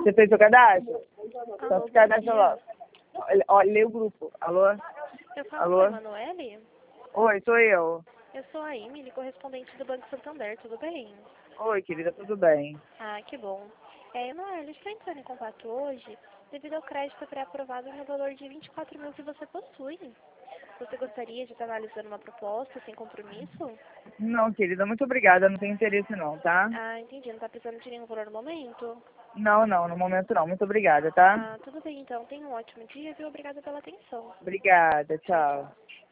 Você fez seu cadastro? Só Alô, se cadastra bom logo. dia. Olha, lê o grupo. Alô? Eu falo Alô? com a Emanuele? Oi, sou eu. Eu sou a Emily, correspondente do Banco Santander, tudo bem? Oi, querida, tudo bem? Ah, que bom. Emanuele, estou entrando em contato hoje devido ao crédito pré-aprovado no valor de 24 mil que você possui. Você gostaria de estar analisando uma proposta sem compromisso? Não, querida, muito obrigada. Não tenho interesse não, tá? Ah, entendi. Não está precisando de nenhum valor no momento? Não, não, no momento não. Muito obrigada, tá? Ah, tudo bem então. Tenha um ótimo dia, viu? Obrigada pela atenção. Obrigada, Tchau, tchau. tchau.